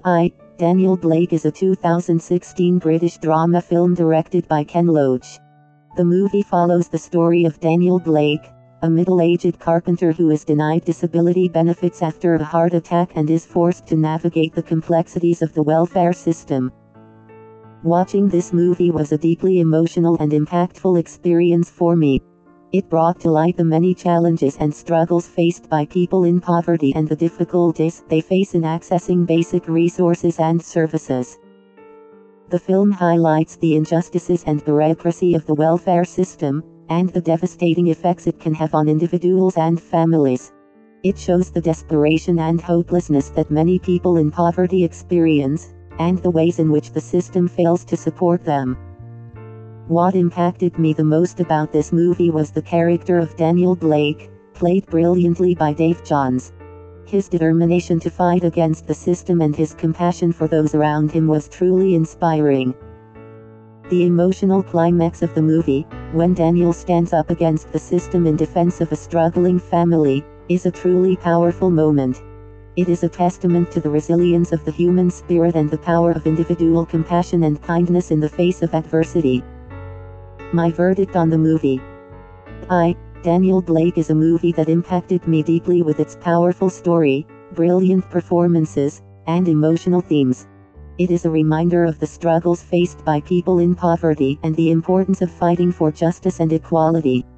Daniel Blake is a 2016 British drama film directed by Ken Loach. The movie follows the story of Daniel Blake, a middle-aged carpenter who is denied disability benefits after a heart attack and is forced to navigate the complexities of the welfare system. Watching this movie was a deeply emotional and impactful experience for me. It brought to light the many challenges and struggles faced by people in poverty and the difficulties they face in accessing basic resources and services. The film highlights the injustices and bureaucracy of the welfare system, and the devastating effects it can have on individuals and families. It shows the desperation and hopelessness that many people in poverty experience, and the ways in which the system fails to support them. What impacted me the most about this movie was the character of Daniel Blake, played brilliantly by Dave Johns. His determination to fight against the system and his compassion for those around him was truly inspiring. The emotional climax of the movie, when Daniel stands up against the system in defense of a struggling family, is a truly powerful moment. It is a testament to the resilience of the human spirit and the power of individual compassion and kindness in the face of adversity. My verdict on the movie. Daniel Blake is a movie that impacted me deeply with its powerful story, brilliant performances, and emotional themes. It is a reminder of the struggles faced by people in poverty and the importance of fighting for justice and equality.